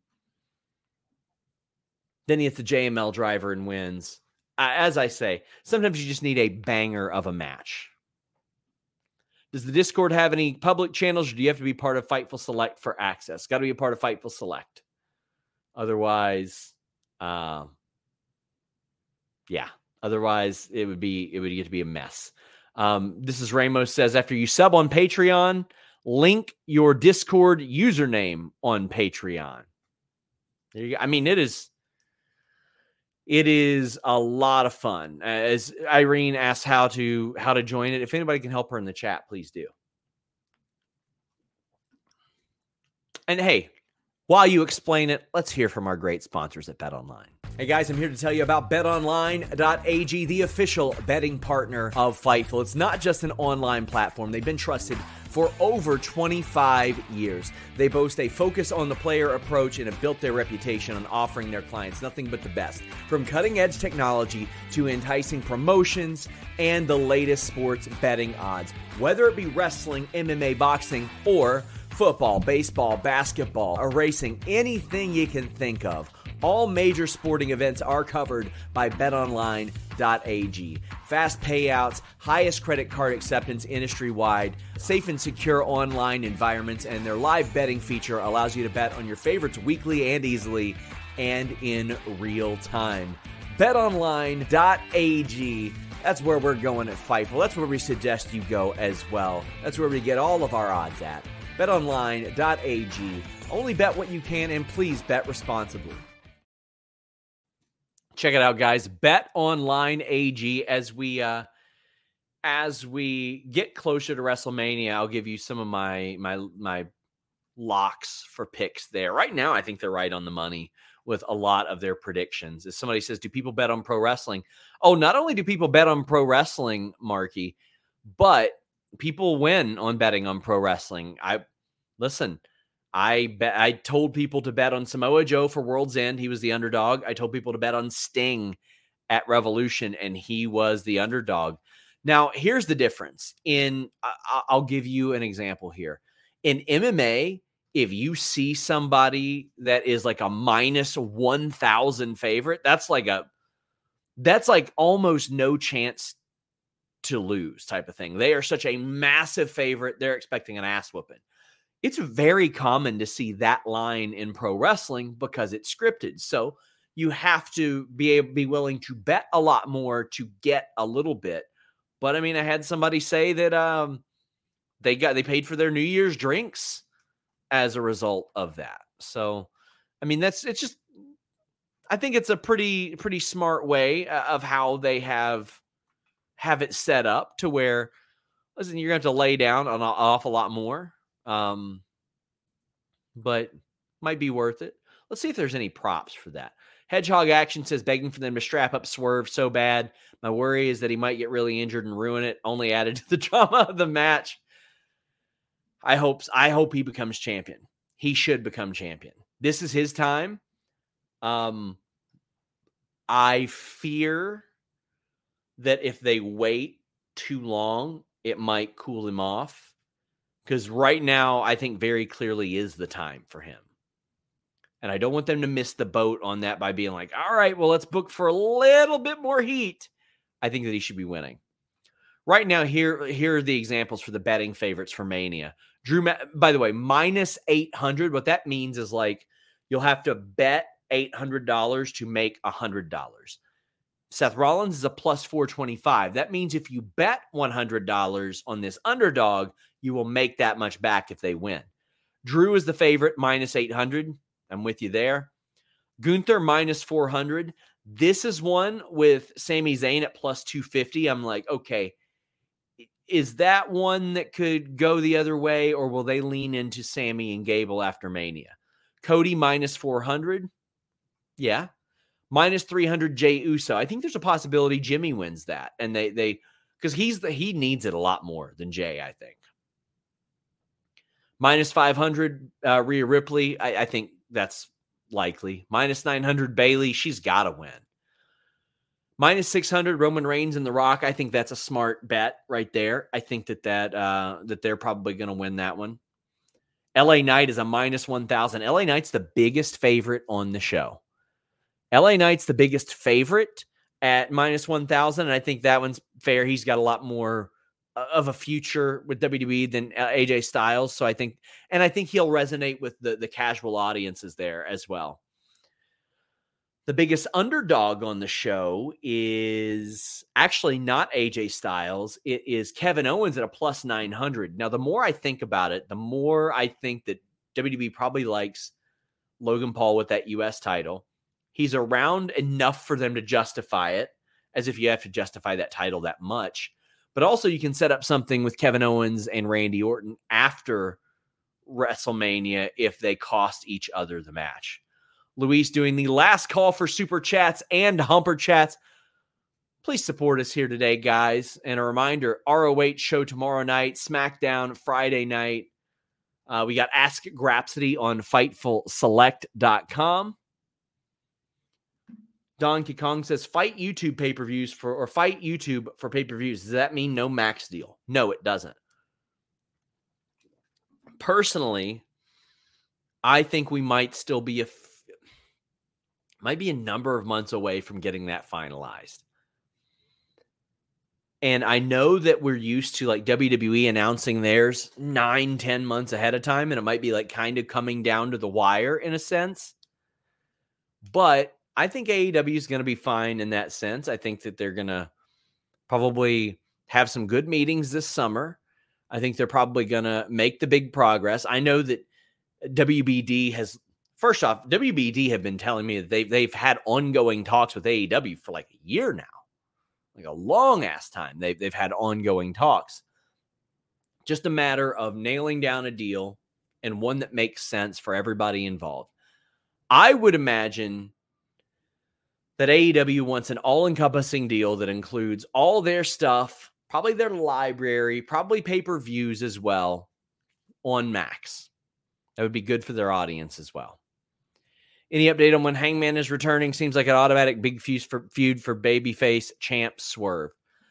Then he hits the J M L driver and wins. Uh, as I say, sometimes you just need a banger of a match. Does the Discord have any public channels, or do you have to be part of Fightful Select for access? Got to be a part of Fightful Select. Otherwise, uh, yeah. Otherwise, it would be it would get to be a mess. Um, this is Ramos says, after you sub on Patreon, link your Discord username on Patreon. There you go. I mean, it is. It is a lot of fun. As Irene asks how to how to join it, if anybody can help her in the chat, please do. And hey, while you explain it, let's hear from our great sponsors at BetOnline. Hey guys, I'm here to tell you about bet online dot a g, the official betting partner of Fightful. It's not just an online platform. They've been trusted for over twenty-five years. They boast a focus on the player approach and have built their reputation on offering their clients nothing but the best. From cutting-edge technology to enticing promotions and the latest sports betting odds. Whether it be wrestling, M M A, boxing, or football, baseball, basketball, or racing, anything you can think of. All major sporting events are covered by bet online dot a g. Fast payouts, highest credit card acceptance industry-wide, safe and secure online environments, and their live betting feature allows you to bet on your favorites weekly and easily and in real time. bet online dot a g. That's where we're going at Fightful. That's where we suggest you go as well. That's where we get all of our odds at. bet online dot a g. Only bet what you can, and please bet responsibly. Check it out, guys. BetOnline dot a g. As we uh, as we get closer to WrestleMania, I'll give you some of my my my locks for picks there. Right now, I think they're right on the money with a lot of their predictions. As somebody says, do people bet on pro wrestling? Oh, not only do people bet on pro wrestling, Marky, but people win on betting on pro wrestling. I listen. I bet I told people to bet on Samoa Joe for World's End. He was the underdog. I told people to bet on Sting at Revolution, and he was the underdog. Now, here's the difference. In I'll give you an example here. In M M A, if you see somebody that is like a minus one thousand favorite, that's like a that's like almost no chance to lose type of thing. They are such a massive favorite. They're expecting an ass whooping. It's very common to see that line in pro wrestling because it's scripted. So you have to be able, be willing to bet a lot more to get a little bit. But I mean, I had somebody say that um, they got they paid for their New Year's drinks as a result of that. So, I mean, that's it's just I think it's a pretty pretty smart way of how they have have it set up to where, listen, you're going to have to lay down an awful lot more. Um, but might be worth it. Let's see if there's any props for that. Hedgehog Action says, begging for them to strap up Swerve so bad. My worry is that he might get really injured and ruin it. Only added to the drama of the match. I hope, I hope he becomes champion. He should become champion. This is his time. Um, I fear that if they wait too long, it might cool him off. Because right now, I think very clearly is the time for him. And I don't want them to miss the boat on that by being like, all right, well, let's book for a little bit more heat. I think that he should be winning. Right now, here, here are the examples for the betting favorites for Mania. Drew, by the way, minus eight hundred. What that means is like you'll have to bet eight hundred dollars to make one hundred dollars. Seth Rollins is a plus four twenty-five. That means if you bet one hundred dollars on this underdog, you will make that much back if they win. Drew is the favorite, minus eight hundred. I'm with you there. Gunther, minus four hundred. This is one with Sami Zayn at plus two fifty. I'm like, okay, is that one that could go the other way, or will they lean into Sami and Gable after Mania? Cody, minus four hundred. Yeah. Minus three hundred, Jey Uso. I think there's a possibility Jimmy wins that. And they, they, because he's the, he needs it a lot more than Jay, I think. Minus five hundred, uh, Rhea Ripley. I, I think that's likely. Minus nine hundred, Bayley. She's got to win. Minus six hundred, Roman Reigns and The Rock. I think that's a smart bet right there. I think that that, uh, that they're probably going to win that one. L A Knight is a minus one thousand. L A Knight's the biggest favorite on the show. L A Knight's the biggest favorite at minus one thousand, and I think that one's fair. He's got a lot more of a future with W W E than A J Styles, so I think, and I think he'll resonate with the, the casual audiences there as well. The biggest underdog on the show is actually not A J Styles. It is Kevin Owens at a plus nine hundred. Now, the more I think about it, the more I think that W W E probably likes Logan Paul with that U S title. He's around enough for them to justify it, as if you have to justify that title that much. But also you can set up something with Kevin Owens and Randy Orton after WrestleMania if they cost each other the match. Luis doing the last call for Super Chats and Humper Chats. Please support us here today, guys. And a reminder, R O H show tomorrow night, SmackDown Friday night. Uh, we got Ask Grapsody on Fightful Select dot com. Don Kikong says, fight YouTube pay-per-views for, or fight YouTube for pay-per-views. Does that mean no max deal? No, it doesn't. Personally, I think we might still be a, might be a number of months away from getting that finalized. And I know that we're used to like W W E announcing theirs nine, ten months ahead of time. And it might be like kind of coming down to the wire in a sense. But I think A E W is going to be fine in that sense. I think that they're going to probably have some good meetings this summer. I think they're probably going to make the big progress. I know that W B D has, first off, W B D have been telling me that they've, they've had ongoing talks with A E W for like a year now, like a long ass time. They've, they've had ongoing talks. Just a matter of nailing down a deal and one that makes sense for everybody involved. I would imagine that A E W wants an all-encompassing deal that includes all their stuff, probably their library, probably pay-per-views as well on Max. That would be good for their audience as well. Any update on when Hangman is returning? Seems like an automatic big feud for, feud for babyface champ Swerve.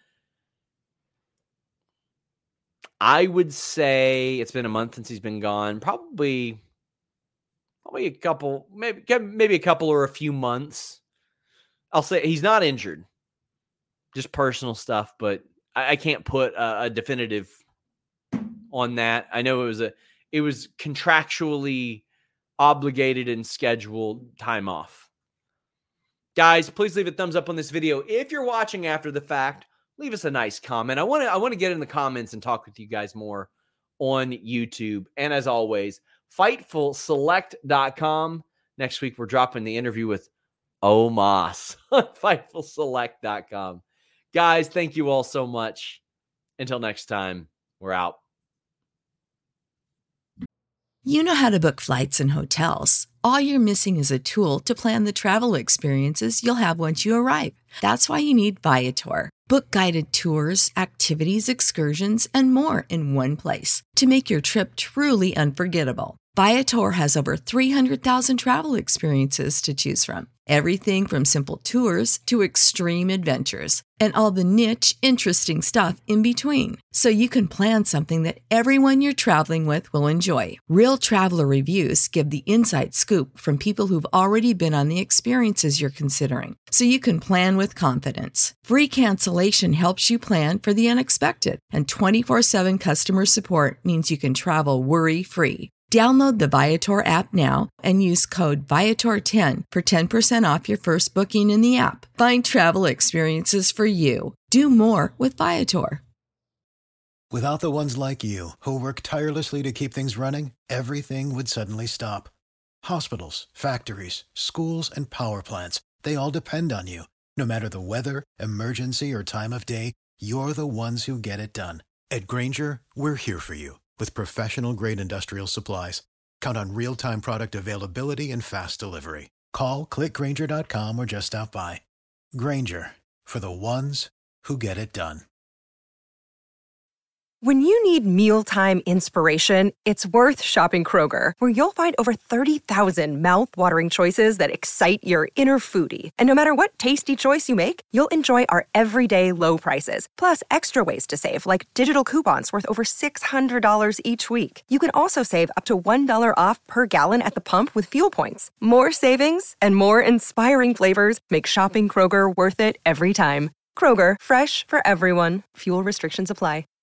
I would say it's been a month since he's been gone. Probably, probably a couple, maybe maybe a couple or a few months. I'll say he's not injured, just personal stuff, but I, I can't put a, a definitive on that. I know it was a it was contractually obligated and scheduled time off. Guys, please leave a thumbs up on this video. If you're watching after the fact, leave us a nice comment. I want to I want to get in the comments and talk with you guys more on YouTube. And as always, Fightful Select dot com. Next week, we're dropping the interview with Omos on Fightful Select dot com. Guys, thank you all so much. Until next time, we're out.
You know how to book flights and hotels. All you're missing is a tool to plan the travel experiences you'll have once you arrive. That's why you need Viator. Book guided tours, activities, excursions, and more in one place to make your trip truly unforgettable. Viator has over three hundred thousand travel experiences to choose from. Everything from simple tours to extreme adventures and all the niche, interesting stuff in between. So you can plan something that everyone you're traveling with will enjoy. Real traveler reviews give the inside scoop from people who've already been on the experiences you're considering. So you can plan with confidence. Free cancellation helps you plan for the unexpected. And twenty-four seven customer support means you can travel worry-free. Download the Viator app now and use code Viator ten for ten percent off your first booking in the app. Find travel experiences for you. Do more with Viator.
Without the ones like you, who work tirelessly to keep things running, everything would suddenly stop. Hospitals, factories, schools, and power plants, they all depend on you. No matter the weather, emergency, or time of day, you're the ones who get it done. At Grainger, we're here for you. With professional-grade industrial supplies, count on real-time product availability and fast delivery. Call, click Grainger dot com, or just stop by. Grainger, for the ones who get it done.
When you need mealtime inspiration, it's worth shopping Kroger, where you'll find over thirty thousand mouth-watering choices that excite your inner foodie. And no matter what tasty choice you make, you'll enjoy our everyday low prices, plus extra ways to save, like digital coupons worth over six hundred dollars each week. You can also save up to one dollar off per gallon at the pump with fuel points. More savings and more inspiring flavors make shopping Kroger worth it every time. Kroger, fresh for everyone. Fuel restrictions apply.